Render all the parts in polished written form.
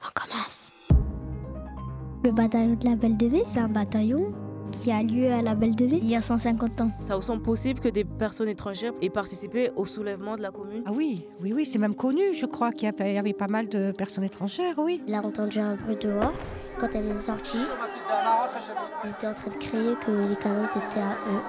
On commence. Le bataillon de la Belle de Mai, c'est un bataillon qui a lieu à la Belle de Mai il y a 150 ans. Ça vous semble possible que des personnes étrangères aient participé au soulèvement de la commune ? Ah oui, c'est même connu, je crois qu'il y avait pas mal de personnes étrangères, oui. Il a entendu un bruit dehors. Quand elle est sortie, ils étaient en train de crier que les canons étaient à eux.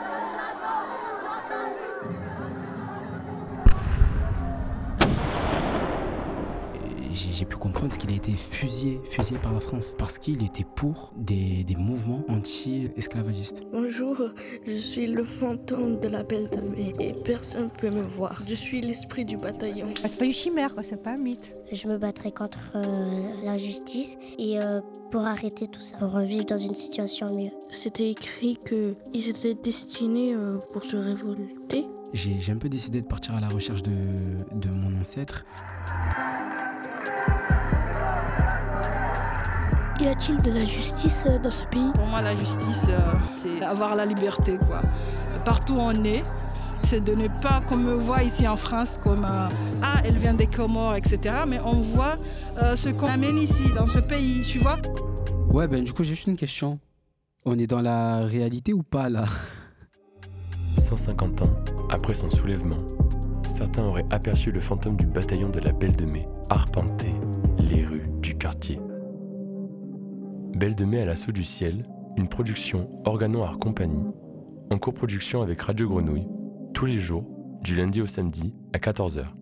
J'ai pu comprendre qu'il a été fusillé par la France parce qu'il était pour des mouvements anti-esclavagistes. Bonjour, je suis le fantôme de la Belle de Mai et personne ne peut me voir. Je suis l'esprit du bataillon. C'est pas une chimère, quoi, c'est pas un mythe. Je me battrai contre l'injustice et pour arrêter tout ça, pour revivre dans une situation mieux. C'était écrit qu'ils étaient destinés pour se révolter. J'ai un peu décidé de partir à la recherche de mon ancêtre. Y a-t-il de la justice dans ce pays ? Pour moi, la justice, c'est avoir la liberté, quoi. Partout où on est, c'est de ne pas qu'on me voit ici en France comme elle vient des Comores, etc. Mais on voit ce qu'on amène ici, dans ce pays, tu vois. Ouais, du coup, j'ai juste une question. On est dans la réalité ou pas, là ? 150 ans après son soulèvement, certains auraient aperçu le fantôme du bataillon de la Belle de Mai arpenter les rues du quartier. Belle de Mai à l'assaut du ciel, une production Organon Art Compagnie, en coproduction avec Radio Grenouille, tous les jours, du lundi au samedi à 14h.